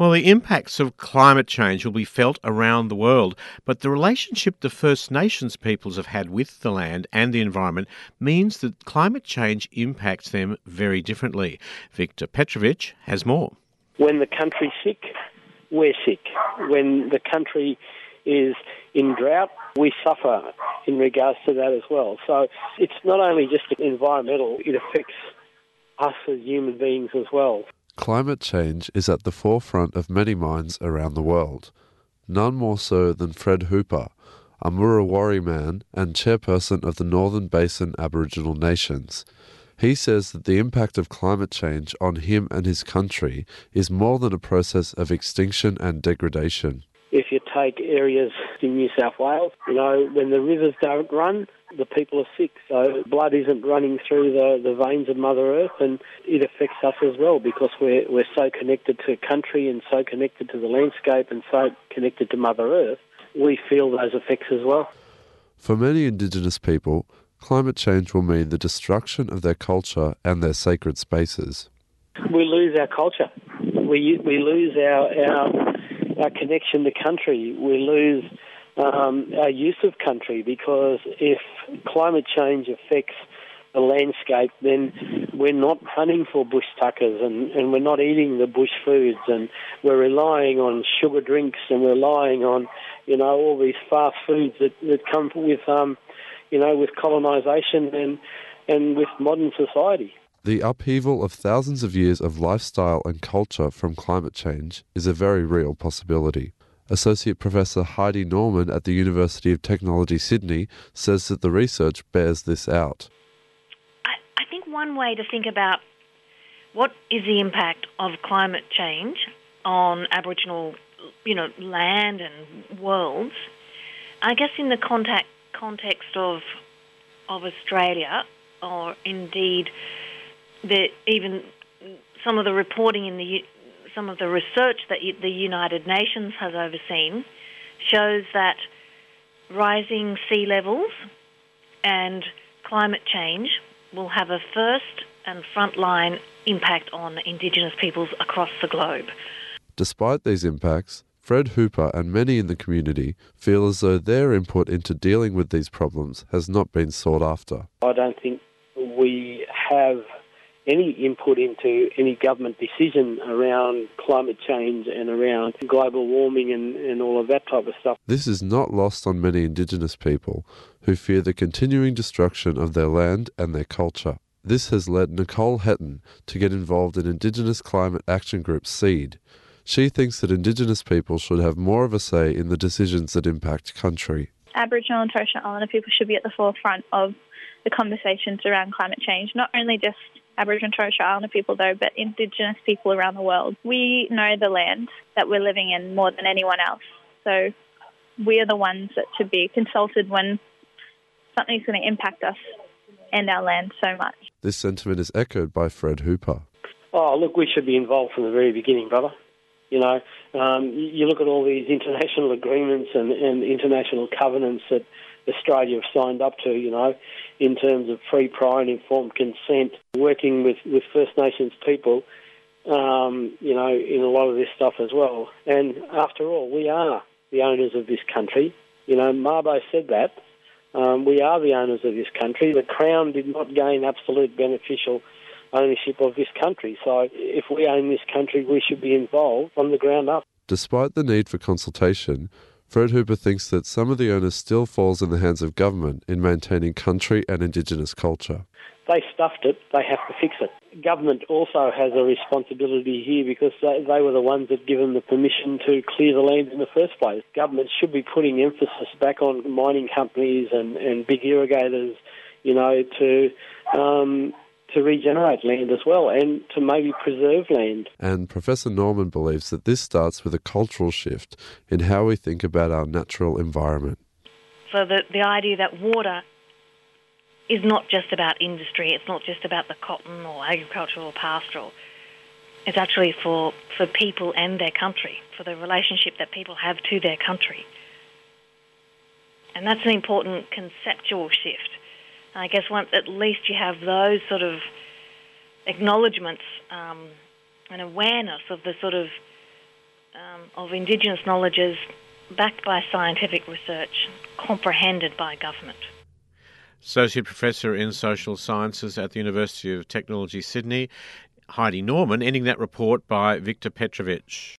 Well, the impacts of climate change will be felt around the world, but the relationship the First Nations peoples have had with the land and the environment means that climate change impacts them very differently. Victor Petrovich has more. When the country's sick, we're sick. When the country is in drought, we suffer in regards to that as well. So it's not only just environmental, it affects us as human beings as well. Climate change is at the forefront of many minds around the world. None more so than Fred Hooper, a Murawari man and chairperson of the Northern Basin Aboriginal Nations. He says that the impact of climate change on him and his country is more than a process of extinction and degradation. If you take areas in New South Wales, when the rivers don't run, the people are sick. So blood isn't running through the veins of Mother Earth, and it affects us as well because we're so connected to country and so connected to the landscape and so connected to Mother Earth. We feel those effects as well. For many Indigenous people, climate change will mean the destruction of their culture and their sacred spaces. We lose our culture. We lose our connection to country. We lose our use of country, because if climate change affects the landscape, then we're not hunting for bush tuckers and we're not eating the bush foods, and we're relying on sugar drinks and we're relying on, all these fast foods that come with, with colonisation and with modern society. The upheaval of thousands of years of lifestyle and culture from climate change is a very real possibility. Associate Professor Heidi Norman at the University of Technology, Sydney, says that the research bears this out. I think one way to think about what is the impact of climate change on Aboriginal, land and worlds, I guess in the context of Australia, or indeed even some of the reporting in some of the research that the United Nations has overseen shows that rising sea levels and climate change will have a first and frontline impact on Indigenous peoples across the globe. Despite these impacts, Fred Hooper and many in the community feel as though their input into dealing with these problems has not been sought after. I don't think we have any input into any government decision around climate change and around global warming and all of that type of stuff. This is not lost on many Indigenous people who fear the continuing destruction of their land and their culture. This has led Nicole Hetton to get involved in Indigenous Climate Action Group SEED. She thinks that Indigenous people should have more of a say in the decisions that impact country. Aboriginal and Torres Strait Islander people should be at the forefront of the conversations around climate change, not only just Aboriginal and Torres Strait Islander people though, but Indigenous people around the world. We know the land that we're living in more than anyone else, so we are the ones that should be consulted when something's going to impact us and our land so much. This sentiment is echoed by Fred Hooper. Oh, look, we should be involved from the very beginning, brother. You look at all these international agreements and international covenants that Australia have signed up to, in terms of free, prior and informed consent, working with First Nations people, in a lot of this stuff as well. And after all, we are the owners of this country. Mabo said that. We are the owners of this country. The Crown did not gain absolute beneficial ownership of this country. So if we own this country, we should be involved from the ground up. Despite the need for consultation, Fred Hooper thinks that some of the onus still falls in the hands of government in maintaining country and Indigenous culture. They stuffed it, they have to fix it. Government also has a responsibility here because they were the ones that given the permission to clear the land in the first place. Government should be putting emphasis back on mining companies and big irrigators, to regenerate land as well and to maybe preserve land. And Professor Norman believes that this starts with a cultural shift in how we think about our natural environment. So the idea that water is not just about industry, it's not just about the cotton or agricultural or pastoral. It's actually for people and their country, for the relationship that people have to their country. And that's an important conceptual shift. I guess once at least you have those sort of acknowledgements and awareness of the sort of of Indigenous knowledge is backed by scientific research, comprehended by government. Associate Professor in Social Sciences at the University of Technology, Sydney, Heidi Norman, ending that report by Victor Petrovich.